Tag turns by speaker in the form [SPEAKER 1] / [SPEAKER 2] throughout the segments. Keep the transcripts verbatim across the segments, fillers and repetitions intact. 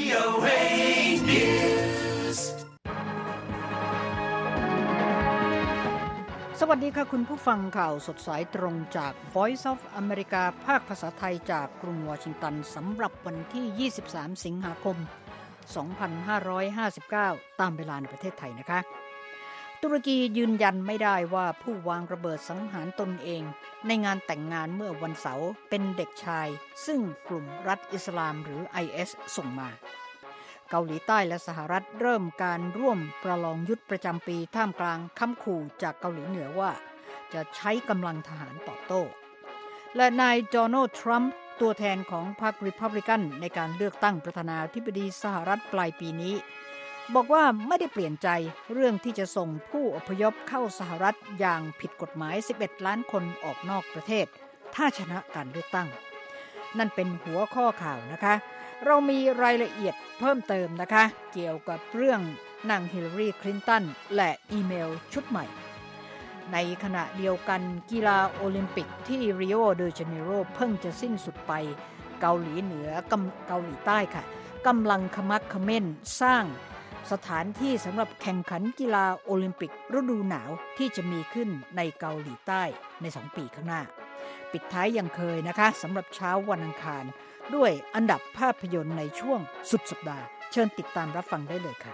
[SPEAKER 1] โอ เอ News
[SPEAKER 2] สวัสดีค่ะคุณผู้ฟังข่าวสดสายตรงจาก Voice of America ภาคภาษาไทยจากกรุงวอชิงตันสำหรับวันที่ยี่สิบสามสิงหาคมสองพันห้าร้อยห้าสิบเก้าตามเวลาในประเทศไทยนะคะตุรกียืนยันไม่ได้ว่าผู้วางระเบิดสังหารตนเองในงานแต่งงานเมื่อวันเสาร์เป็นเด็กชายซึ่งกลุ่มรัฐอิสลามหรือ ไอ เอส ส่งมาเกาหลีใต้และสหรัฐเริ่มการร่วมประลองยุทธประจำปีท่ามกลางคำขู่จากเกาหลีเหนือว่าจะใช้กำลังทหารตอบโต้และนายโดนัลด์ทรัมป์ตัวแทนของพรรครีพับลิกันในการเลือกตั้งประธานาธิบดีสหรัฐปลายปีนี้บอกว่าไม่ได้เปลี่ยนใจเรื่องที่จะส่งผู้อพยพเข้าสหรัฐอย่างผิดกฎหมายสิบเอ็ดล้านคนออกนอกประเทศถ้าชนะการเลือกตั้งนั่นเป็นหัวข้อข่าวนะคะเรามีรายละเอียดเพิ่มเติมนะคะเกี่ยวกับเรื่องนางฮิลลารีคลินตันและอีเมลชุดใหม่ในขณะเดียวกันกีฬาโอลิมปิกที่ริโอเดจาเนโรเพิ่งจะสิ้นสุดไปเกาหลีเหนือกับเกาหลีใต้ค่ะกำลังขมักเขม้นสร้างสถานที่สำหรับแข่งขันกีฬาโอลิมปิกฤดูหนาวที่จะมีขึ้นในเกาหลีใต้ในสองปีข้างหน้าปิดท้ายยังเคยนะคะสำหรับเช้าวันอังคารด้วยอันดับภาพยนตร์ในช่วงสุดสัปดาห์เชิญติดตามรับฟังได้เลยค่ะ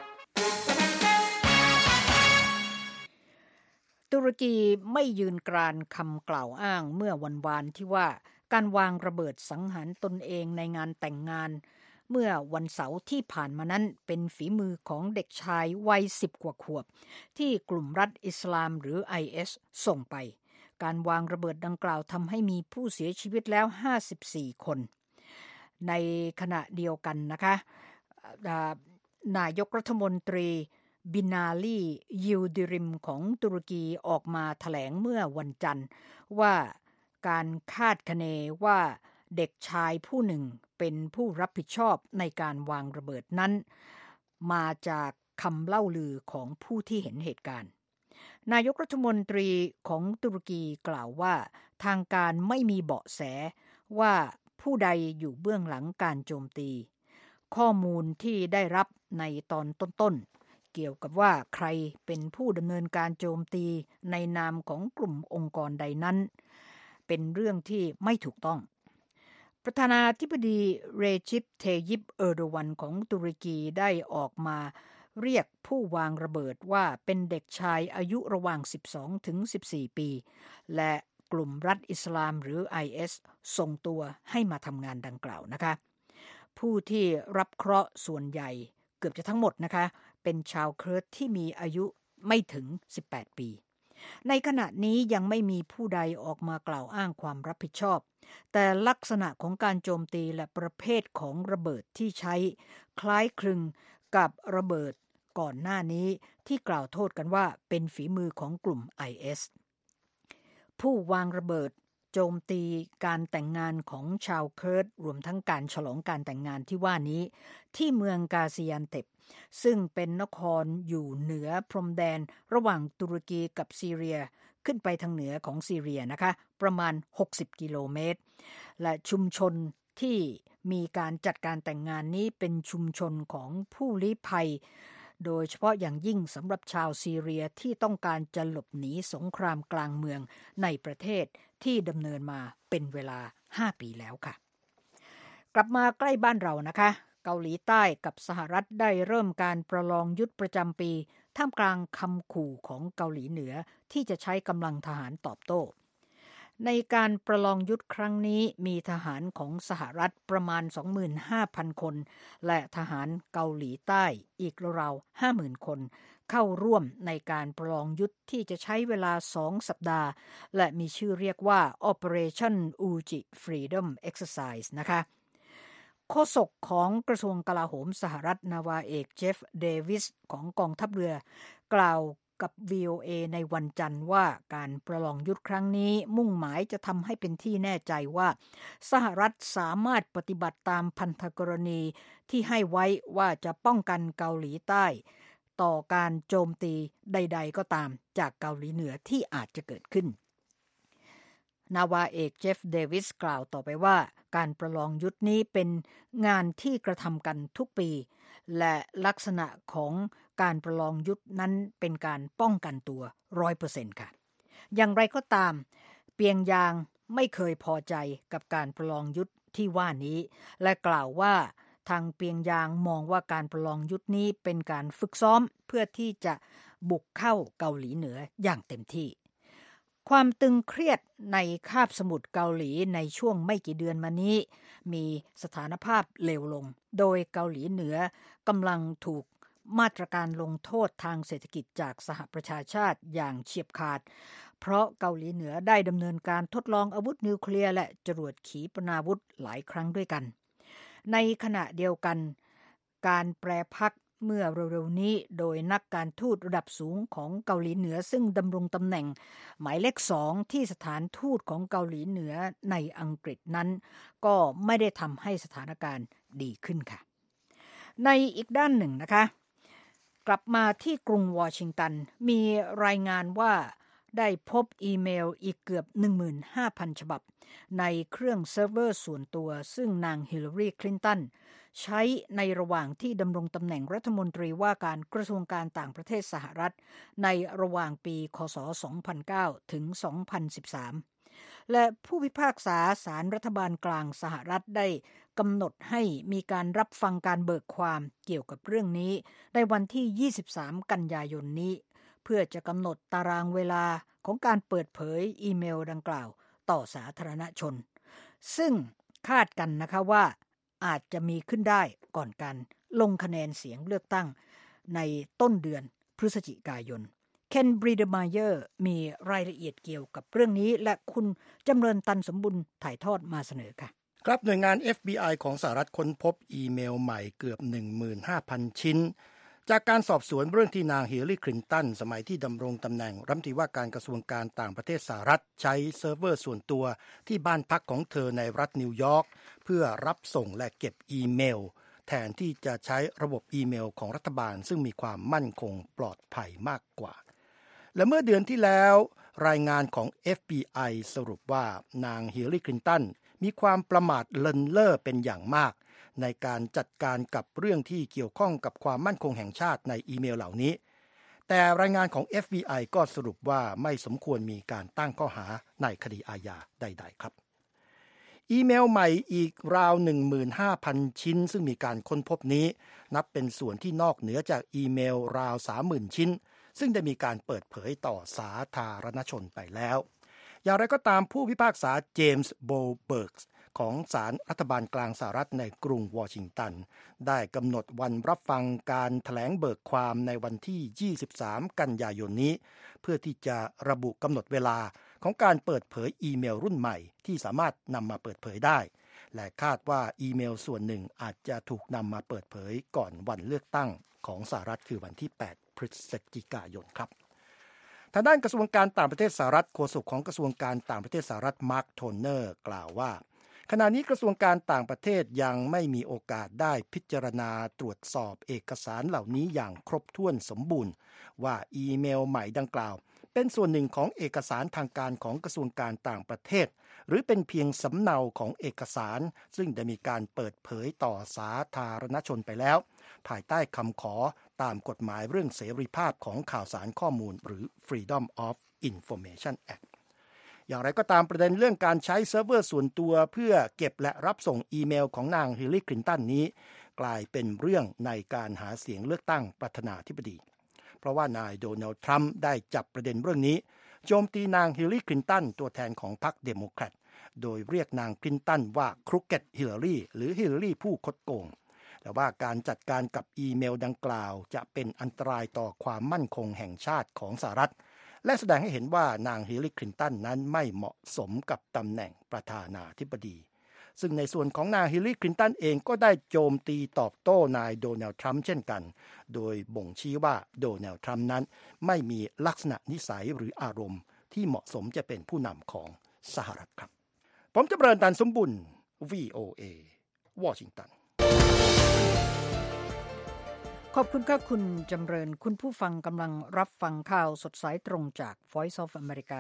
[SPEAKER 2] ตุรกีไม่ยืนกรานคำกล่าวอ้างเมื่อวันวานที่ว่าการวางระเบิดสังหารตนเองในงานแต่งงานเมื่อวันเสาร์ที่ผ่านมานั้นเป็นฝีมือของเด็กชายวัยสิบกว่าขวบที่กลุ่มรัฐอิสลามหรือ ไอ เอส ส่งไปการวางระเบิดดังกล่าวทำให้มีผู้เสียชีวิตแล้วห้าสิบสี่คนในขณะเดียวกันนะคะนายกรัฐมนตรีบินาลียิลดิริมของตุรกีออกมาแถลงเมื่อวันจันทร์ว่าการคาดคะเนว่าเด็กชายผู้หนึ่งเป็นผู้รับผิดชอบในการวางระเบิดนั้นมาจากคำเล่าลือของผู้ที่เห็นเหตุการณ์นายกรัฐมนตรีของตุรกีกล่าวว่าทางการไม่มีเบาะแสว่าผู้ใดอยู่เบื้องหลังการโจมตีข้อมูลที่ได้รับในตอนต้นๆเกี่ยวกับว่าใครเป็นผู้ดำเนินการโจมตีในนามของกลุ่มองค์กรใดนั้นเป็นเรื่องที่ไม่ถูกต้องประธานาธิบดีเรจิป เทยิป เออร์โดวันของตุรกีได้ออกมาเรียกผู้วางระเบิดว่าเป็นเด็กชายอายุระหว่าง สิบสองถึงสิบสี่ ปีและกลุ่มรัฐอิสลามหรือ ไอ เอส ส่งตัวให้มาทำงานดังกล่าวนะคะผู้ที่รับเคราะห์ส่วนใหญ่เกือบจะทั้งหมดนะคะเป็นชาวเคิร์ดที่มีอายุไม่ถึงสิบแปดปีในขณะนี้ยังไม่มีผู้ใดออกมากล่าวอ้างความรับผิดชอบแต่ลักษณะของการโจมตีและประเภทของระเบิดที่ใช้คล้ายคลึงกับระเบิดก่อนหน้านี้ที่กล่าวโทษกันว่าเป็นฝีมือของกลุ่ม ไอ เอส ผู้วางระเบิดโจมตีการแต่งงานของชาวเคิร์ดรวมทั้งการฉลองการแต่งงานที่ว่านี้ที่เมืองกาซิยันเต็ปซึ่งเป็นนครอยู่เหนือพรมแดนระหว่างตุรกีกับซีเรียขึ้นไปทางเหนือของซีเรียนะคะประมาณหกสิบกิโลเมตรและชุมชนที่มีการจัดการแต่งงานนี้เป็นชุมชนของผู้ลี้ภัยโดยเฉพาะอย่างยิ่งสำหรับชาวซีเรียที่ต้องการจะหลบหนีสงครามกลางเมืองในประเทศที่ดำเนินมาเป็นเวลาห้าปีแล้วค่ะกลับมาใกล้บ้านเรานะคะเกาหลีใต้กับสหรัฐได้เริ่มการประลองยุทธประจำปีท่ามกลางคำขู่ของเกาหลีเหนือที่จะใช้กำลังทหารตอบโต้ในการประลองยุทธครั้งนี้มีทหารของสหรัฐประมาณ สองหมื่นห้าพัน คนและทหารเกาหลีใต้อีกราวๆ ห้าหมื่น คนเข้าร่วมในการประลองยุทธที่จะใช้เวลาสองสัปดาห์และมีชื่อเรียกว่า Operation Uji Freedom Exercise นะคะโฆษกของกระทรวงกลาโหมสหรัฐนาวาเอกเจฟเดวิสของกองทัพเรือกล่าวกับ วี โอ เอ ในวันจันทร์ว่าการประลองยุทธครั้งนี้มุ่งหมายจะทำให้เป็นที่แน่ใจว่าสหรัฐสามารถปฏิบัติตามพันธกรณีที่ให้ไว้ว่าจะป้องกันเกาหลีใต้ต่อการโจมตีใดๆก็ตามจากเกาหลีเหนือที่อาจจะเกิดขึ้นนาวาเอกเจฟเดวิสกล่าวต่อไปว่าการประลองยุทธนี้เป็นงานที่กระทำกันทุกปีและลักษณะของการประลองยุทธนั้นเป็นการป้องกันตัว ร้อยเปอร์เซ็นต์ ค่ะอย่างไรก็ตามเปียงยางไม่เคยพอใจกับการประลองยุทธที่ว่านี้และกล่าวว่าทางเปียงยางมองว่าการประลองยุทธนี้เป็นการฝึกซ้อมเพื่อที่จะบุกเข้าเกาหลีเหนืออย่างเต็มที่ความตึงเครียดในคาบสมุทรเกาหลีในช่วงไม่กี่เดือนมานี้มีสถานภาพเลวลงโดยเกาหลีเหนือกำลังถูกมาตรการลงโทษทางเศรษฐกิจจากสหประชาชาติอย่างเฉียบขาดเพราะเกาหลีเหนือได้ดำเนินการทดลองอาวุธนิวเคลียร์และจรวดขีปนาวุธหลายครั้งด้วยกันในขณะเดียวกันการแปรพักเมื่อเร็วๆนี้โดยนักการทูตระดับสูงของเกาหลีเหนือซึ่งดำรงตำแหน่งหมายเลขสองที่สถานทูตของเกาหลีเหนือในอังกฤษนั้นก็ไม่ได้ทำให้สถานการณ์ดีขึ้นค่ะในอีกด้านหนึ่งนะคะกลับมาที่กรุงวอชิงตันมีรายงานว่าได้พบอีเมลอีกเกือบ หนึ่งหมื่นห้าพัน ฉบับในเครื่องเซิร์ฟเวอร์ส่วนตัวซึ่งนางฮิลลารีคลินตันใช้ในระหว่างที่ดำรงตำแหน่งรัฐมนตรีว่าการกระทรวงการต่างประเทศสหรัฐในระหว่างปีคศสองพันเก้าถึงสองพันสิบสามและผู้พิพากษาศาลรัฐบาลกลางสหรัฐได้กำหนดให้มีการรับฟังการเบิกความเกี่ยวกับเรื่องนี้ในวันที่ยี่สิบสามกันยายนนี้เพื่อจะกำหนดตารางเวลาของการเปิดเผยอีเมลดังกล่าวต่อสาธารณชนซึ่งคาดกันนะคะว่าอาจจะมีขึ้นได้ก่อนการลงคะแนนเสียงเลือกตั้งในต้นเดือนพฤศจิกายนเคนบรีเดมายเออร์มีรายละเอียดเกี่ยวกับเรื่องนี้และคุณจำเริญตันสมบุญถ่ายทอดมาเสนอค่ะ
[SPEAKER 3] ครับหน่วยงาน เอฟ บี ไอ ของสหรัฐค้นพบอีเมลใหม่เกือบ หนึ่งหมื่นห้าพัน ชิ้นจากการสอบสวนเรื่องที่นางฮิลลารีคลินตันสมัยที่ดำรงตำแหน่งรัฐมนตรีว่าการกระทรวงการต่างประเทศสหรัฐใช้เซิร์ฟเวอร์ส่วนตัวที่บ้านพักของเธอในรัฐนิวยอร์กเพื่อรับส่งและเก็บอีเมลแทนที่จะใช้ระบบอีเมลของรัฐบาลซึ่งมีความมั่นคงปลอดภัยมากกว่าและเมื่อเดือนที่แล้วรายงานของ เอฟ บี ไอ สรุปว่านางฮิลลารีคลินตันมีความประมาทเลินเล่อเป็นอย่างมากในการจัดการกับเรื่องที่เกี่ยวข้องกับความมั่นคงแห่งชาติในอีเมลเหล่านี้แต่รายงานของ เอฟ บี ไอ ก็สรุปว่าไม่สมควรมีการตั้งข้อหาในคดีอาญาใดๆครับอีเมลใหม่อีกราว หนึ่งหมื่นห้าพัน ชิ้นซึ่งมีการค้นพบนี้นับเป็นส่วนที่นอกเหนือจากอีเมลราว สามหมื่น ชิ้นซึ่งได้มีการเปิดเผยต่อสาธารณชนไปแล้วอย่างไรก็ตามผู้พิพากษาเจมส์โบเบิร์กของศาลรัฐบาลกลางสหรัฐในกรุงวอชิงตันได้กำหนดวันรับฟังการแถลงเบิกความในวันที่ยี่สิบสามกันยายนนี้เพื่อที่จะระบุกำหนดเวลาของการเปิดเผยอีเมลรุ่นใหม่ที่สามารถนำมาเปิดเผยได้และคาดว่าอีเมลส่วนหนึ่งอาจจะถูกนำมาเปิดเผยก่อนวันเลือกตั้งของสหรัฐคือวันที่แปดพฤศจิกายนครับทางด้านกระทรวงการต่างประเทศสหรัฐโฆษกของกระทรวงการต่างประเทศสหรัฐมาร์คโทเนอร์กล่าวว่าขณะนี้กระทรวงการต่างประเทศยังไม่มีโอกาสได้พิจารณาตรวจสอบเอกสารเหล่านี้อย่างครบถ้วนสมบูรณ์ว่าอีเมลใหม่ดังกล่าวเป็นส่วนหนึ่งของเอกสารทางการของกระทรวงการต่างประเทศหรือเป็นเพียงสำเนาของเอกสารซึ่งได้มีการเปิดเผยต่อสาธารณชนไปแล้วภายใต้คำขอตามกฎหมายเรื่องเสรีภาพของข่าวสารข้อมูลหรือ Freedom of Information Actอย่างไรก็ตามประเด็นเรื่องการใช้เซิร์ฟเวอร์ส่วนตัวเพื่อเก็บและรับส่งอีเมลของนางฮิลลารีคลินตันนี้กลายเป็นเรื่องในการหาเสียงเลือกตั้งประธานาธิบดีเพราะว่านายโดนัลด์ทรัมป์ได้จับประเด็นเรื่องนี้โจมตีนางฮิลลารีคลินตันตัวแทนของพรรคเดโมแครตโดยเรียกนางคลินตันว่าครุกเก็ตฮิลลารีหรือฮิลลารีผู้คดโกงแต่ว่าการจัดการกับอีเมลดังกล่าวจะเป็นอันตรายต่อความมั่นคงแห่งชาติของสหรัฐและแสดงให้เห็นว่านางฮิลลารีคลินตันนั้นไม่เหมาะสมกับตำแหน่งประธานาธิบดีซึ่งในส่วนของนางฮิลลารีคลินตันเองก็ได้โจมตีตอบโต้นายโดนัลด์ทรัมป์เช่นกันโดยบ่งชี้ว่าโดนัลด์ทรัมป์นั้นไม่มีลักษณะนิสัยหรืออารมณ์ที่เหมาะสมจะเป็นผู้นำของสหรัฐครับผมจำเริญตันสมบุญ วี โอ เอ วอชิงตัน
[SPEAKER 2] ขอบคุณค่ะคุณจำเริญคุณผู้ฟังกำลังรับฟังข่าวสดสายตรงจาก Voice of America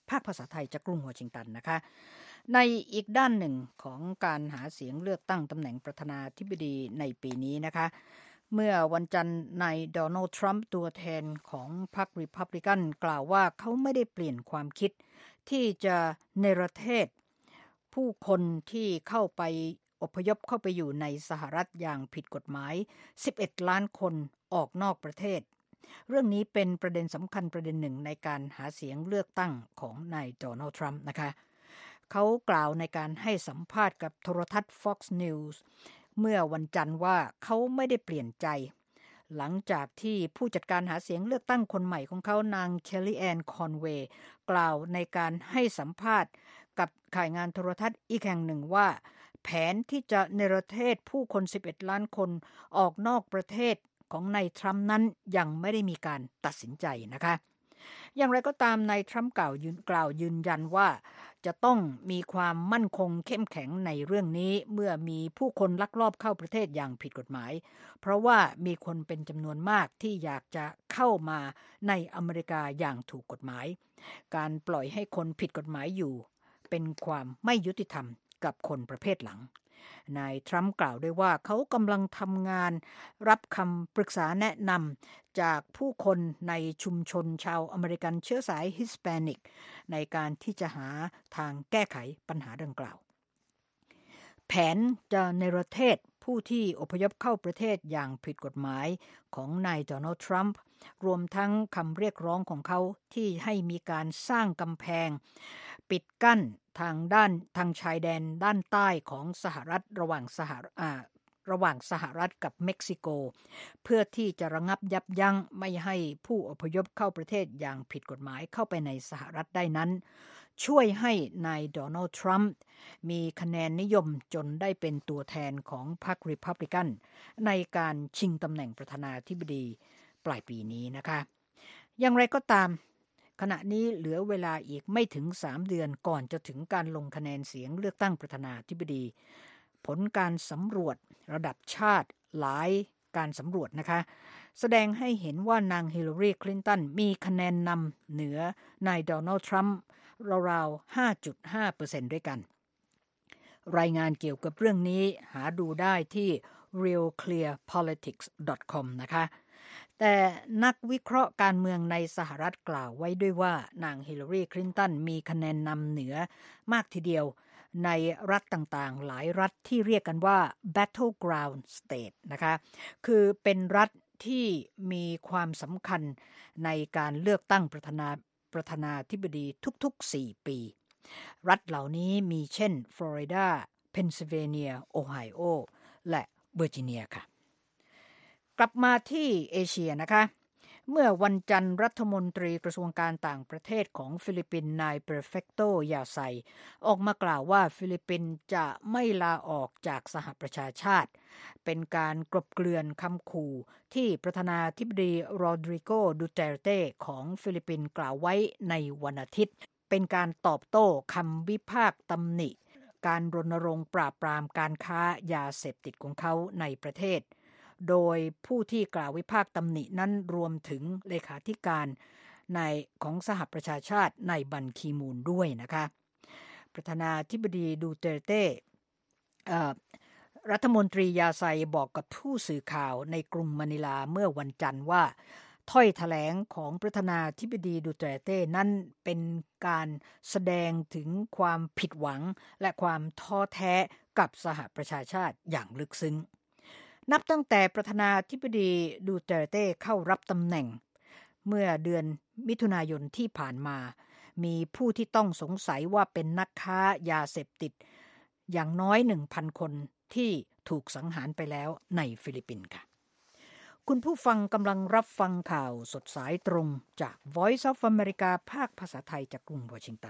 [SPEAKER 2] ภาคภาษาไทยจากกรุงวอชิงตันนะคะในอีกด้านหนึ่งของการหาเสียงเลือกตั้งตำแหน่งประธานาธิบดีในปีนี้นะคะเมื่อวันจันทร์นายโดนัลด์ทรัมป์ตัวแทนของพรรครีพับลิกันกล่าวว่าเขาไม่ได้เปลี่ยนความคิดที่จะเนรเทศผู้คนที่เข้าไปอพยพเข้าไปอยู่ในสหรัฐอย่างผิดกฎหมายสิบเอ็ดล้านคนออกนอกประเทศเรื่องนี้เป็นประเด็นสำคัญประเด็นหนึ่งในการหาเสียงเลือกตั้งของนายโดนัลด์ทรัมป์นะคะเขากล่าวในการให้สัมภาษณ์กับโทรทัศน์ Fox News เมื่อวันจันทร์ว่าเขาไม่ได้เปลี่ยนใจหลังจากที่ผู้จัดการหาเสียงเลือกตั้งคนใหม่ของเขานางเคลลี่แอนคอนเวย์กล่าวในการให้สัมภาษณ์กับข่ายงานโทรทัศน์อีกแห่งหนึ่งว่าแผนที่จะเนรเทศผู้คนสิบเอ็ดล้านคนออกนอกประเทศของนายทรัมป์นั้นยังไม่ได้มีการตัดสินใจนะคะอย่างไรก็ตามนายทรัมป์กล่าวยืนกล่าวยืนยันว่าจะต้องมีความมั่นคงเข้มแข็งในเรื่องนี้เมื่อมีผู้คนลักลอบเข้าประเทศอย่างผิดกฎหมายเพราะว่ามีคนเป็นจำนวนมากที่อยากจะเข้ามาในอเมริกาอย่างถูกกฎหมายการปล่อยให้คนผิดกฎหมายอยู่เป็นความไม่ยุติธรรมกับคนประเภทหลังนายทรัมป์กล่าวด้วยว่าเขากำลังทำงานรับคำปรึกษาแนะนำจากผู้คนในชุมชนชาวอเมริกันเชื้อสายฮิสแปนิกในการที่จะหาทางแก้ไขปัญหาดังกล่าวแผนจะเนรเทศผู้ที่อพยพเข้าประเทศอย่างผิดกฎหมายของนายโดนัลด์ทรัมป์รวมทั้งคำเรียกร้องของเขาที่ให้มีการสร้างกำแพงปิดกั้นทางด้านทางชายแดนด้านใต้ของสหรัฐระหว่างสหอ่าระหว่างสหรัฐกับเม็กซิโกเพื่อที่จะระงับยับยั้งไม่ให้ผู้อพยพเข้าประเทศอย่างผิดกฎหมายเข้าไปในสหรัฐได้นั้นช่วยให้นายโดนัลด์ทรัมป์มีคะแนนนิยมจนได้เป็นตัวแทนของพรรครีพับลิกันในการชิงตำแหน่งประธานาธิบดีปลายปีนี้นะคะอย่างไรก็ตามขณะนี้เหลือเวลาอีกไม่ถึงสามเดือนก่อนจะถึงการลงคะแนนเสียงเลือกตั้งประธานาธิบดีผลการสำรวจระดับชาติหลายการสำรวจนะคะแสดงให้เห็นว่านางฮิลลารีคลินตันมีคะแนนนำเหนือนายโดนัลด์ทรัมป์ราวๆ ห้าจุดห้าเปอร์เซ็นต์ ด้วยกันรายงานเกี่ยวกับเรื่องนี้หาดูได้ที่ เรียล เคลียร์ พอลิติกส์ ดอท คอม นะคะแต่นักวิเคราะห์การเมืองในสหรัฐกล่าวไว้ด้วยว่านางฮิลลารีคลินตันมีคะแนนนำเหนือมากทีเดียวในรัฐต่างๆหลายรัฐที่เรียกกันว่า Battleground State นะคะคือเป็นรัฐที่มีความสำคัญในการเลือกตั้งประธานาประธานาธิบดีทุกๆสี่ปีรัฐเหล่านี้มีเช่นฟลอริดาเพนซิลเวเนียโอไฮโอและเวอร์จิเนียค่ะกลับมาที่เอเชียนะคะเมื่อวันจันทร์รัฐมนตรีกระทรวงการต่างประเทศของฟิลิปปินส์นายเปอร์เฟกโตยาไซออกมากล่าวว่าฟิลิปปินส์จะไม่ลาออกจากสหประชาชาติเป็นการกลบเกลื่อนคำขู่ที่ประธานาธิบดีโรดริโก ดูเตร์เต้ของฟิลิปปินส์กล่าวไว้ในวันอาทิตย์เป็นการตอบโต้คำวิพากษ์ตำหนิการรณรงค์ปราบปรามการค้ายาเสพติดของเขาในประเทศโดยผู้ที่กล่าววิพากษ์ตำหนินั้นรวมถึงเลขาธิการในของสหประชาชาติในบันคีมูนด้วยนะคะประธานาธิบดีดูเตร์เต้รัฐมนตรียาไซบอกกับผู้สื่อข่าวในกรุงมะนิลาเมื่อวันจันทร์ว่าถ้อยแถลงของประธานาธิบดีดูเตร์เต้นั้นเป็นการแสดงถึงความผิดหวังและความท้อแท้กับสหประชาชาติอย่างลึกซึ้งนับตั้งแต่ประธานาธิบดีดูเตร์เต้เข้ารับตำแหน่งเมื่อเดือนมิถุนายนที่ผ่านมามีผู้ที่ต้องสงสัยว่าเป็นนักค้ายาเสพติดอย่างน้อย หนึ่งพัน คนที่ถูกสังหารไปแล้วในฟิลิปปินส์ค่ะคุณผู้ฟังกำลังรับฟังข่าวสดสายตรงจาก Voice of America ภาคภาษาไทยจากกรุงวอชิงตัน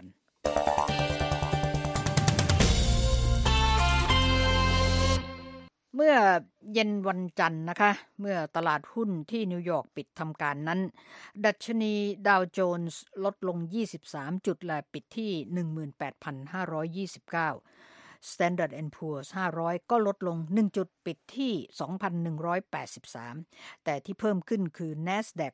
[SPEAKER 2] เมื่อเย็นวันจันทร์นะคะเมื่อตลาดหุ้นที่นิวยอร์กปิดทำการนั้นดัชนีดาวโจนส์ลดลงยี่สิบสามจุดและปิดที่ หนึ่งหมื่นแปดพันห้าร้อยยี่สิบเก้า Standard แอนด์ Poor's ห้าร้อยก็ลดลงหนึ่งจุดปิดที่ สองพันหนึ่งร้อยแปดสิบสาม แต่ที่เพิ่มขึ้นคือ NASDAQ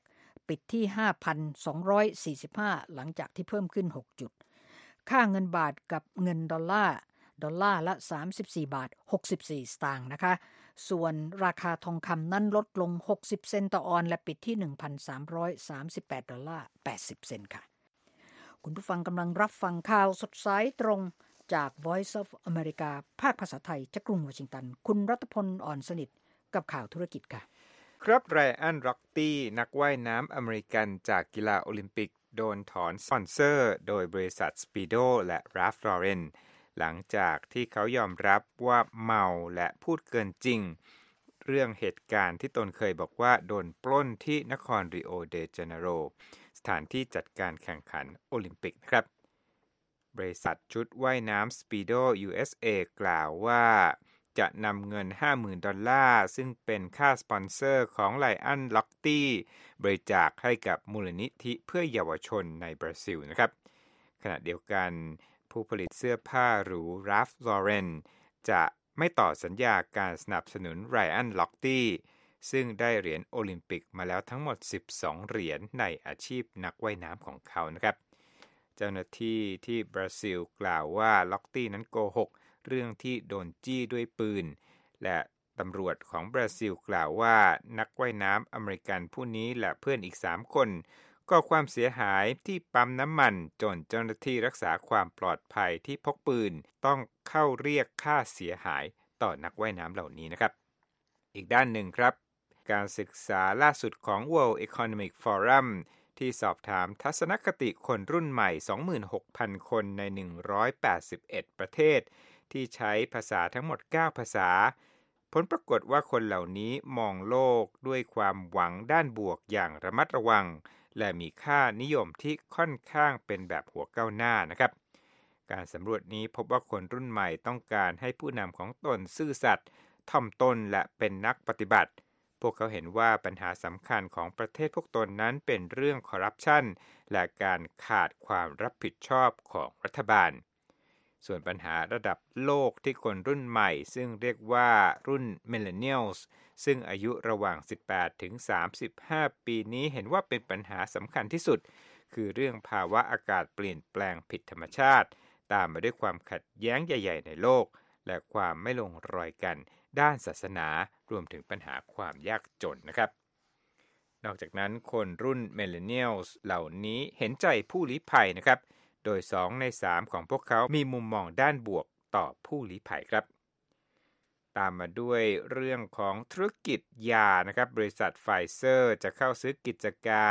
[SPEAKER 2] ปิดที่ ห้าพันสองร้อยสี่สิบห้า หลังจากที่เพิ่มขึ้นหกจุดค่าเงินบาทกับเงินดอลลาร์ดอลลาร์ละสามสิบสี่บาทหกสิบสี่สตางค์นะคะส่วนราคาทองคำนั้นลดลงหกสิบเซนต์ต่อออนซ์และปิดที่ หนึ่งพันสามร้อยสามสิบแปดดอลลาร์แปดสิบเซนต์ค่ะคุณผู้ฟังกำลังรับฟังข่าวสดสายตรงจาก Voice of America ภาคภาษาไทยจากกรุงวอชิงตันคุณรัตพลอ่อนสนิทกับข่าวธุรกิจค่ะ
[SPEAKER 4] ครับไรอัน ร็อกตี้นักว่ายน้ำอเมริกันจากกีฬาโอลิมปิกโดนถอนสปอนเซอร์โดยบริษัท Speedo และ Ralph Lauren หลังจากที่เขายอมรับว่าเมาและพูดเกินจริงเรื่องเหตุการณ์ที่ตนเคยบอกว่าโดนปล้นที่นครริโอเดจาเนโรสถานที่จัดการแข่งขันโอลิมปิกนะครับบริษัทชุดว่ายน้ำ Speedo ยู เอส เอ กล่าวว่าจะนำเงิน ห้าหมื่นดอลลาร์ซึ่งเป็นค่าสปอนเซอร์ของไลอัน ล็อกตี้บริจาคให้กับมูลนิธิเพื่อเยาวชนในบราซิลนะครับขณะเดียวกันผู้ผลิตเสื้อผ้าหรู Ralph Lauren จะไม่ต่อสัญญาการสนับสนุนไรอัน ล็อกตี้ซึ่งได้เหรียญโอลิมปิกมาแล้วทั้งหมดสิบสองเหรียญในอาชีพนักว่ายน้ำของเขานะครับเจ้าหน้าที่ที่บราซิลกล่าวว่าล็อกตี้นั้นโกหกเรื่องที่โดนจี้ด้วยปืนและตำรวจของบราซิลกล่าวว่านักว่ายน้ำอเมริกันผู้นี้และเพื่อนอีกสามคนก่อความเสียหายที่ปั๊มน้ำมันจนเจ้าหน้าที่รักษาความปลอดภัยที่พกปืนต้องเข้าเรียกค่าเสียหายต่อนักว่ายน้ำเหล่านี้นะครับอีกด้านหนึ่งครับการศึกษาล่าสุดของ World Economic Forum ที่สอบถามทัศนคติคนรุ่นใหม่ สองหมื่นหกพัน คนในหนึ่งร้อยแปดสิบเอ็ดประเทศที่ใช้ภาษาทั้งหมดเก้าภาษาผลปรากฏว่าคนเหล่านี้มองโลกด้วยความหวังด้านบวกอย่างระมัดระวังและมีค่านิยมที่ค่อนข้างเป็นแบบหัวก้าวหน้านะครับการสำรวจนี้พบว่าคนรุ่นใหม่ต้องการให้ผู้นำของตนซื่อสัตย์ถ่อมตนและเป็นนักปฏิบัติพวกเขาเห็นว่าปัญหาสำคัญของประเทศพวกตนนั้นเป็นเรื่องคอร์รัปชันและการขาดความรับผิดชอบของรัฐบาลส่วนปัญหาระดับโลกที่คนรุ่นใหม่ซึ่งเรียกว่ารุ่น Millennials ซึ่งอายุระหว่าง สิบแปดถึงสามสิบห้า ปีนี้เห็นว่าเป็นปัญหาสำคัญที่สุดคือเรื่องภาวะอากาศเปลี่ยนแปลงผิดธรรมชาติตามมาด้วยความขัดแย้งใหญ่ๆในโลกและความไม่ลงรอยกันด้านศาสนารวมถึงปัญหาความยากจนนะครับนอกจากนั้นคนรุ่น Millennials เหล่านี้เห็นใจผู้ลี้ภัยนะครับโดยสองในสามของพวกเขามีมุมมองด้านบวกต่อผู้ลี้ภัยครับตามมาด้วยเรื่องของธุรกิจยานะครับบริษัทไฟเซอร์จะเข้าซื้อกิจการ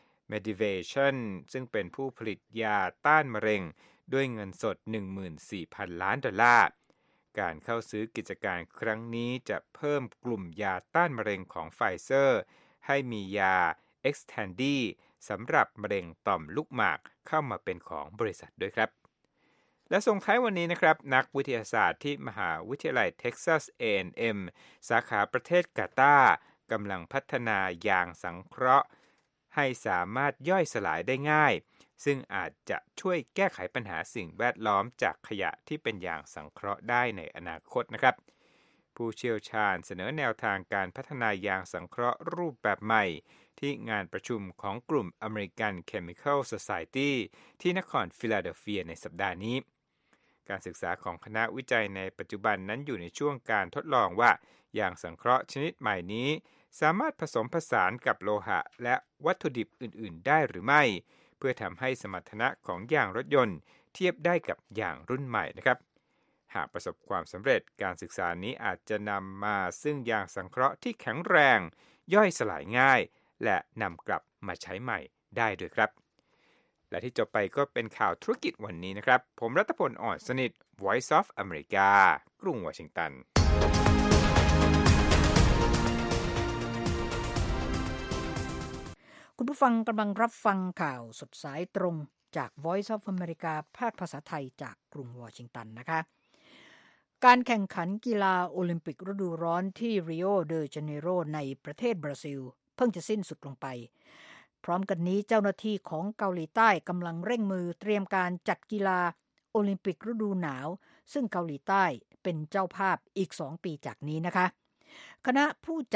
[SPEAKER 4] Medivation ซึ่งเป็นผู้ผลิตยาต้านมะเร็งด้วยเงินสด หนึ่งหมื่นสี่พัน ล้านดอลลาร์การเข้าซื้อกิจการครั้งนี้จะเพิ่มกลุ่มยาต้านมะเร็งของไฟเซอร์ให้มียา Xtandi สำหรับมะเร็งต่อมลูกหมากเข้ามาเป็นของบริษัทด้วยครับและส่งท้ายวันนี้นะครับนักวิทยาศาสตร์ที่มหาวิทยาลัยเท็กซัส เอ แอนด์ เอ็ม สาขาประเทศกาตาร์กำลังพัฒนายางสังเคราะห์ให้สามารถย่อยสลายได้ง่ายซึ่งอาจจะช่วยแก้ไขปัญหาสิ่งแวดล้อมจากขยะที่เป็นยางสังเคราะห์ได้ในอนาคตนะครับผู้เชี่ยวชาญเสนอแนวทางการพัฒนายางสังเคราะห์รูปแบบใหม่ที่งานประชุมของกลุ่ม American Chemical Society ที่นครฟิลาเดลเฟียในสัปดาห์นี้การศึกษาของคณะวิจัยในปัจจุบันนั้นอยู่ในช่วงการทดลองว่ายางสังเคราะห์ชนิดใหม่นี้สามารถผสมผสานกับโลหะและวัตถุดิบอื่นๆได้หรือไม่เพื่อทำให้สมรรถนะของยางรถยนต์เทียบได้กับยางรุ่นใหม่นะครับหากประสบความสำเร็จการศึกษานี้อาจจะนำมาซึ่งยางสังเคราะห์ที่แข็งแรงย่อยสลายง่ายและนำกลับมาใช้ใหม่ได้ด้วยครับและที่จบไปก็เป็นข่าวธุรกิจวันนี้นะครับผมรัตพลอ่อนสนิท Voice of America กรุงวอชิงตัน
[SPEAKER 2] คุณผู้ฟังกำลังรับฟังข่าวสดสายตรงจาก Voice of America ภาคภาษาไทยจากกรุงวอชิงตันนะคะการแข่งขันกีฬาโอลิมปิกฤดูร้อนที่ริโอเดจาเนโรในประเทศบราซิลเพิ่งจะสิ้นสุดลงไปพร้อมกันนี้เจ้าหน้าที่ของเกาหลีใต้กำลังเร่งมือเตรียมการจัดกีฬาโอลิมปิกฤดูหนาวซึ่งเกาหลีใต้เป็นเจ้าภาพอีกสองปีจากนี้นะคะคณะผู้จัด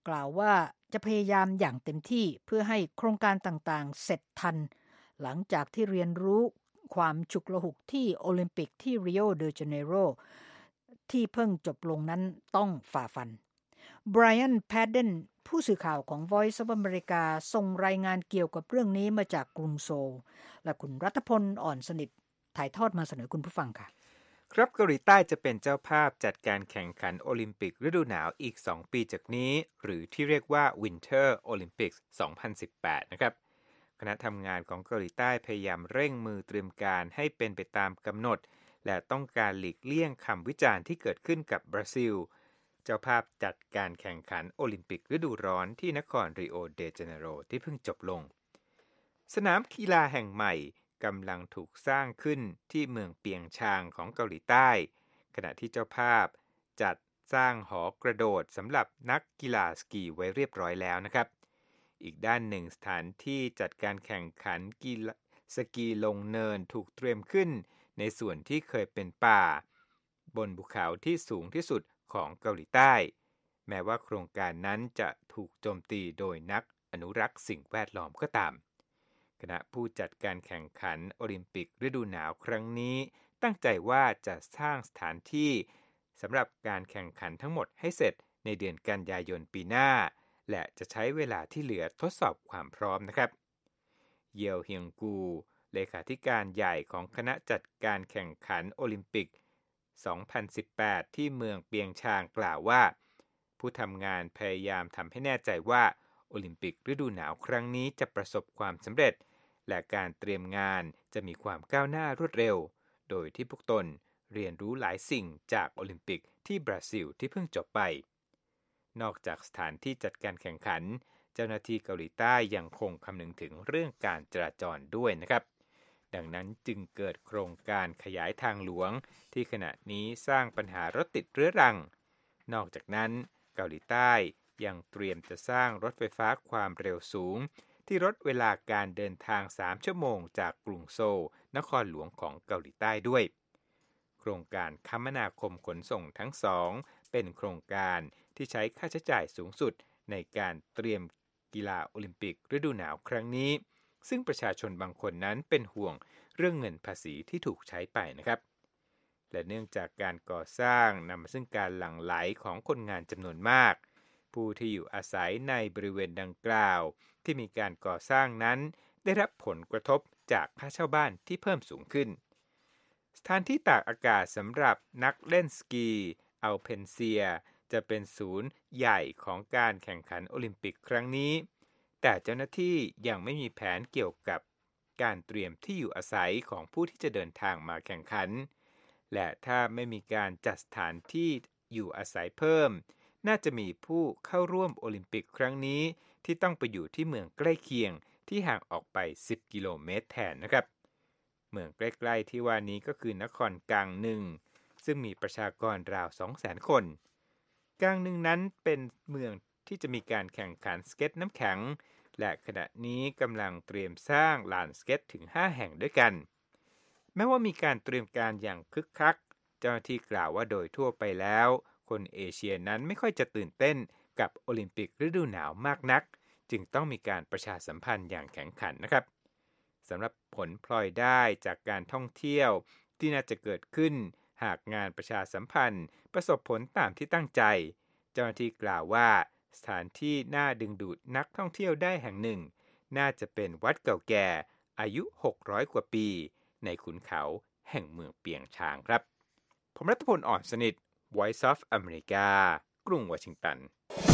[SPEAKER 2] กล่าวว่าจะพยายามอย่างเต็มที่เพื่อให้โครงการต่างๆเสร็จทันหลังจากที่เรียนรู้ความฉุกละหุกที่โอลิมปิกที่ริโอเดจาเนโรที่เพิ่งจบลงนั้นต้องฝ่าฟันไบรอัน แพดเดนผู้สื่อข่าวของ Voice of America ส่งรายงานเกี่ยวกับเรื่องนี้มาจากกรุงโซลและคุณรัฐพลอ่อนสนิทถ่ายทอดมาเสนอคุณผู้ฟังค่ะ
[SPEAKER 4] ครับเกาหลีใต้จะเป็นเจ้าภาพจัดการแข่งขันโอลิมปิกฤดูหนาวอีกสองปีจากนี้หรือที่เรียกว่า Winter Olympics สองพันสิบแปดนะครับคณะทำงานของเกาหลีใต้พยายามเร่งมือเตรียมการให้เป็นไปตามกำหนดและต้องการหลีกเลี่ยงคำวิจารณ์ที่เกิดขึ้นกับบราซิลเจ้าภาพจัดการแข่งขันโอลิมปิกฤดูร้อนที่นครริโอเดจาเนโรที่เพิ่งจบลงสนามกีฬาแห่งใหม่กำลังถูกสร้างขึ้นที่เมืองเปียงชางของเกาหลีใต้ขณะที่เจ้าภาพจัดสร้างหอกระโดดสำหรับนักกีฬาสกีไว้เรียบร้อยแล้วนะครับอีกด้านหนึ่งสถานที่จัดการแข่งขันกีฬาสกีลงเนินถูกเตรียมขึ้นในส่วนที่เคยเป็นป่าบนภูเขาที่สูงที่สุดของเกาหลีใต้แม้ว่าโครงการนั้นจะถูกโจมตีโดยนักอนุรักษ์สิ่งแวดล้อมก็ตามคณะผู้จัดการแข่งขันโอลิมปิกฤดูหนาวครั้งนี้ตั้งใจว่าจะสร้างสถานที่สำหรับการแข่งขันทั้งหมดให้เสร็จในเดือนกันยายนปีหน้าและจะใช้เวลาที่เหลือทดสอบความพร้อมนะครับเยียวเฮียงกูเลขาธิการใหญ่ของคณะจัดการแข่งขันโอลิมปิกสองพันสิบแปดที่เมืองเปียงชางกล่าวว่าผู้ทำงานพยายามทำให้แน่ใจว่าโอลิมปิกฤดูหนาวครั้งนี้จะประสบความสำเร็จและการเตรียมงานจะมีความก้าวหน้ารวดเร็วโดยที่พวกตนเรียนรู้หลายสิ่งจากโอลิมปิกที่บราซิลที่เพิ่งจบไปนอกจากสถานที่จัดการแข่งขันเจ้าหน้าที่เกาหลีใต้ยังคงคำนึงถึงเรื่องการจราจรด้วยนะครับดังนั้นจึงเกิดโครงการขยายทางหลวงที่ขณะนี้สร้างปัญหารถติดเรื้อรังนอกจากนั้นเกาหลีใต้ยังเตรียมจะสร้างรถไฟฟ้าความเร็วสูงที่ลดเวลาการเดินทางสามชั่วโมงจากกรุงโซลนครหลวงของเกาหลีใต้ด้วยโครงการคมนาคมขนส่งทั้งสองเป็นโครงการที่ใช้ค่าใช้จ่ายสูงสุดในการเตรียมกีฬาโอลิมปิกฤดูหนาวครั้งนี้ซึ่งประชาชนบางคนนั้นเป็นห่วงเรื่องเงินภาษีที่ถูกใช้ไปนะครับและเนื่องจากการก่อสร้างนำมาซึ่งการหลั่งไหลของคนงานจำนวนมากผู้ที่อยู่อาศัยในบริเวณดังกล่าวที่มีการก่อสร้างนั้นได้รับผลกระทบจากค่าเช่าบ้านที่เพิ่มสูงขึ้นสถานที่ตากอากาศสำหรับนักเล่นสกีอัลเพนเซียจะเป็นศูนย์ใหญ่ของการแข่งขันโอลิมปิกครั้งนี้แต่เจ้าหน้าที่ยังไม่มีแผนเกี่ยวกับการเตรียมที่อยู่อาศัยของผู้ที่จะเดินทางมาแข่งขันและถ้าไม่มีการจัดสถานที่อยู่อาศัยเพิ่มน่าจะมีผู้เข้าร่วมโอลิมปิกครั้งนี้ที่ต้องไปอยู่ที่เมืองใกล้เคียงที่ห่างออกไปสิบกิโลเมตรแทนนะครับเมืองใกล้ๆที่ว่านี้ก็คือนครกังนึงซึ่งมีประชากรราว สองแสน คนกังนึงนั้นเป็นเมืองที่จะมีการแข่งขันสเก็ตน้ำแข็งและขณะนี้กำลังเตรียมสร้างลานสเก็ตถึงห้าแห่งด้วยกันแม้ว่ามีการเตรียมการอย่างคึกคักเจ้าหน้าที่กล่าวว่าโดยทั่วไปแล้วคนเอเชียนั้นไม่ค่อยจะตื่นเต้นกับโอลิมปิกฤดูหนาวมากนักจึงต้องมีการประชาสัมพันธ์อย่างแข็งขันนะครับสำหรับผลพลอยได้จากการท่องเที่ยวที่น่าจะเกิดขึ้นหากงานประชาสัมพันธ์ประสบผลตามที่ตั้งใจเจ้าหน้าที่กล่าวว่าสถานที่น่าดึงดูดนักท่องเที่ยวได้แห่งหนึ่งน่าจะเป็นวัดเก่าแก่อายุหกร้อยกว่าปีในขุนเขาแห่งเมืองเปียงชางครับผมรัตพลอ่อนสนิท Voice of America กรุงวอชิงตัน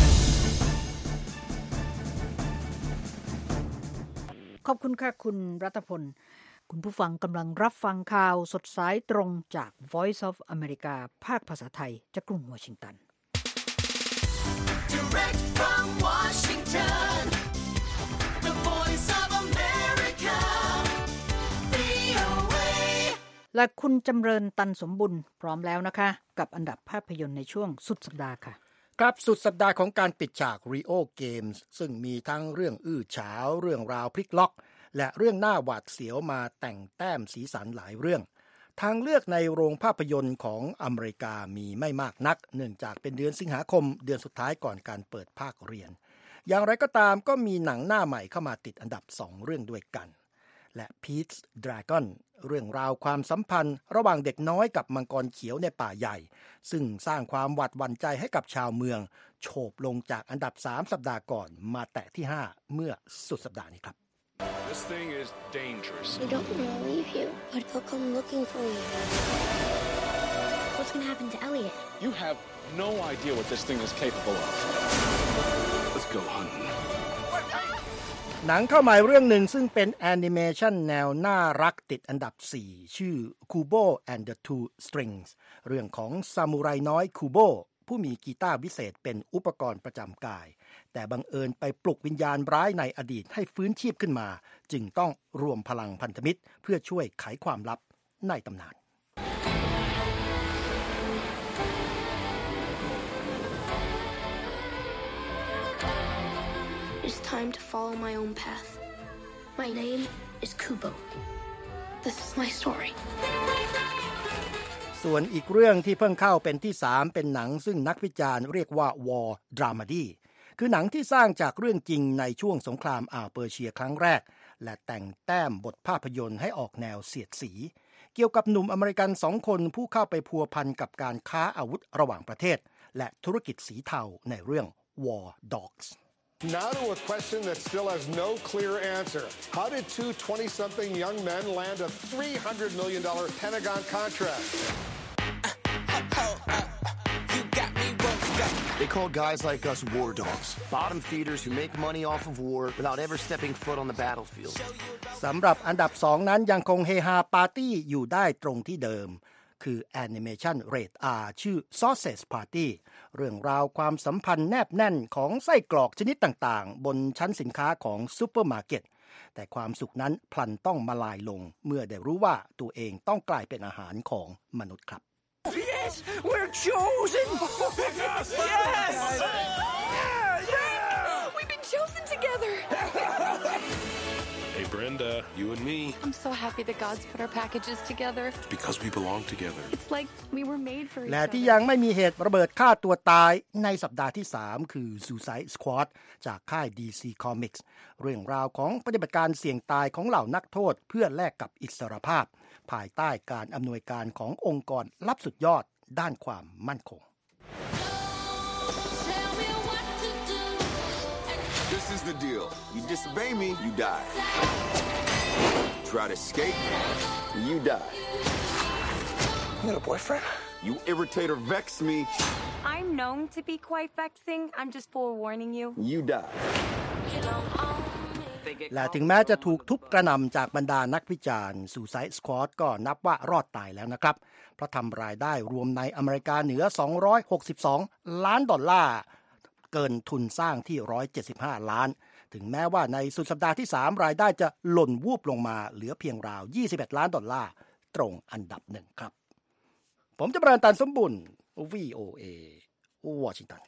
[SPEAKER 2] ขอบคุณค่ะคุณรัตพลคุณผู้ฟังกำลังรับฟังข่าวสดสายตรงจาก Voice of America ภาคภาษาไทยจากกรุงวอชิงตัน
[SPEAKER 1] Direct from Washington, the Voice of America, วี โอ เอ
[SPEAKER 2] และคุณจำเริญตันสมบุญพร้อมแล้วนะคะกับอันดับภาพยนตร์ในช่วงสุดสัปดาห์ค่ะ
[SPEAKER 3] ครับสุดสัปดาห์ของการปิดฉาก Rio Games ซึ่งมีทั้งเรื่องอื้อฉาวเรื่องราวพลิกล็อกและเรื่องหน้าหวาดเสียวมาแต่งแต้มสีสันหลายเรื่องทางเลือกในโรงภาพยนตร์ของอเมริกามีไม่มากนักเนื่องจากเป็นเดือนสิงหาคมเดือนสุดท้ายก่อนการเปิดภาคเรียนอย่างไรก็ตามก็มีหนังหน้าใหม่เข้ามาติดอันดับสองเรื่องด้วยกันและ Pete's Dragon เรื่องราวความสัมพันธ์ระหว่างเด็กน้อยกับมังกรเขียวในป่าใหญ่ซึ่งสร้างความหวาดหวั่นใจให้กับชาวเมืองโฉบลงจากอันดับสามสัปดาห์ก่อนมาแตะที่ห้าเมื่อสุดสัปดาห์นี้ครับ
[SPEAKER 5] This thing is dangerous.
[SPEAKER 6] We don't want to leave you, but they'll come looking for you. What's going to happen to Elliot?
[SPEAKER 5] You have no idea what this thing is capable of. Let's go hunting.
[SPEAKER 3] หนังเข้าใหม่เรื่องหนึ่งซึ่งเป็นแอนิเมชันแนวน่ารักติดอันดับสี่ชื่อ Kubo and the Two Strings เรื่องของซามูไรน้อยคูโบผู้มีกีตาร์วิเศษเป็นอุปกรณ์ประจำกายแต่บังเอิญไปปลุกวิญญาณร้ายในอดีตให้ฟื้นชีพขึ้นมาจึงต้องรวมพลังพันธมิตรเพื่อช่วยไขความลับในตำนาน
[SPEAKER 6] It's time to follow my own path. My name is Kubo. This is my story.
[SPEAKER 3] ส่วนอีกเรื่องที่เพิ่งเข้าเป็นที่สามเป็นหนังซึ่งนักวิจารณ์เรียกว่า War Dramedy คือหนังที่สร้างจากเรื่องจริงในช่วงสงครามอ่าวเปอร์เซียครั้งแรกและแต่งแต้มบทภาพยนตร์ให้ออกแนวเสียดสีเกี่ยวกับหนุ่มอเมริกันสองคนผู้เข้าไปพัวพันกับการค้าอาวุธระหว่างประเทศและธุรกิจสีเทาในเรื่อง War Dogs
[SPEAKER 7] Now to a question that still has no clear answer. How did two twenty-something young men land a three hundred million dollars Pentagon contract?
[SPEAKER 8] They call guys like us war dogs, bottom feeders who make money off of war without ever stepping foot on the battlefield.
[SPEAKER 3] สำหรับอันดับสองนั้นยังคงเฮฮาปาร์ตี้อยู่ได้ตรงที่เดิมคือแอนิเมชันเรท R ชื่อ Sausage Party เรื่องราวความสัมพันธ์แนบแน่นของไส้กรอกชนิดต่างๆบนชั้นสินค้าของซูเปอร์มาร์เก็ตแต่ความสุขนั้นพลันต้องมาลายลงเมื่อได้รู้ว่าตัวเองต้องกลายเป็นอาหารของมนุษย์ครับ
[SPEAKER 9] Yes! We're chosen! Yes! Yes! Yeah! Yeah!
[SPEAKER 6] We've been chosen together!
[SPEAKER 5] Hey, Brenda, you and me.
[SPEAKER 10] I'm so happy that God's put our packages together.
[SPEAKER 5] It's because we belong together.
[SPEAKER 10] It's like we were made for each
[SPEAKER 3] และ
[SPEAKER 10] other.
[SPEAKER 3] ที่ยังไม่มีเหตุระเบิดฆ่าตัวตายในสัปดาห์ที่สามคือ Suicide Squad จากค่าย ดี ซี Comics เรื่องราวของปฏิบัติการเสี่ยงตายของเหล่านักโทษเพื่อแลกกับอิสรภาพภายใต้การอำนวยการขององค์กรลับสุดยอดด้านความมั่นคง
[SPEAKER 1] Tell me what to do.
[SPEAKER 8] This is the deal. You disobey me, you die. Try to escape, you die.
[SPEAKER 7] You got a boyfriend?
[SPEAKER 8] You irritate or vex me,
[SPEAKER 10] I'm known to be quite vexing. I'm just forewarning you.
[SPEAKER 8] you die.
[SPEAKER 1] You don't own me.
[SPEAKER 3] และถึงแม้จะถูกทุบกระหน่ำจากบรรดานักวิจารณ์ Suicide Squad ก็นับว่ารอดตายแล้วนะครับเพราะทำรายได้รวมในอเมริกาเหนือสองร้อยหกสิบสองล้านดอลลาร์เกินทุนสร้างที่หนึ่งร้อยเจ็ดสิบห้าล้านถึงแม้ว่าในสุดสัปดาห์ที่สามรายได้จะหล่นวูบลงมาเหลือเพียงราวยี่สิบเอ็ดล้านดอลลาร์ตรงอันดับหนึ่งครับผมจะประตันสมบุญ วี โอ เอ วอชิงตัน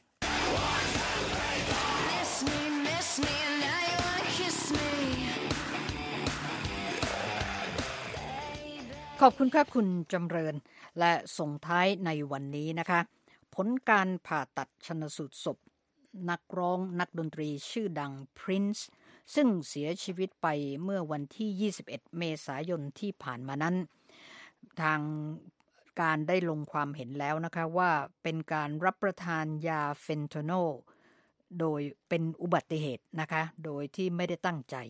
[SPEAKER 1] Miss me, miss me, now you wanna kiss me.
[SPEAKER 2] ขอบคุณครับคุณจำเริญและส่งท้ายในวันนี้นะคะผลการผ่าตัดชันสูตรศพนักร้องนักดนตรีชื่อดัง Prince ซึ่งเสียชีวิตไปเมื่อวันที่ยี่สิบเอ็ดเมษายนที่ผ่านมานั้นทางการได้ลงความเห็นแล้วนะคะว่าเป็นการรับประทานยาเฟนโทโนลโดยเป็นอุบัติเหตุนะคะโดยที่ไม่ได้ตั้งใจ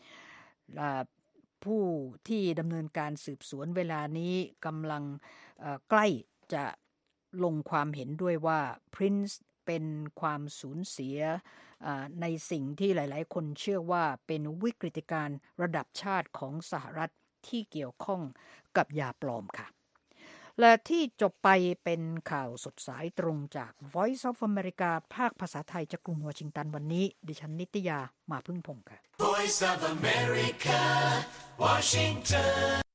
[SPEAKER 2] ผู้ที่ดำเนินการสืบสวนเวลานี้กำลังใกล้จะลงความเห็นด้วยว่า Prince เป็นความสูญเสียในสิ่งที่หลายๆคนเชื่อว่าเป็นวิกฤตการณ์ระดับชาติของสหรัฐที่เกี่ยวข้องกับยาปลอมค่ะและที่จบไปเป็นข่าวสดสายตรงจาก Voice of America ภาคภาษาไทยจากกรุงวอชิงตันวันนี้ดิฉันนิตยามาพึ่งพงษ์ค่ะ
[SPEAKER 1] Voice of America, Washington.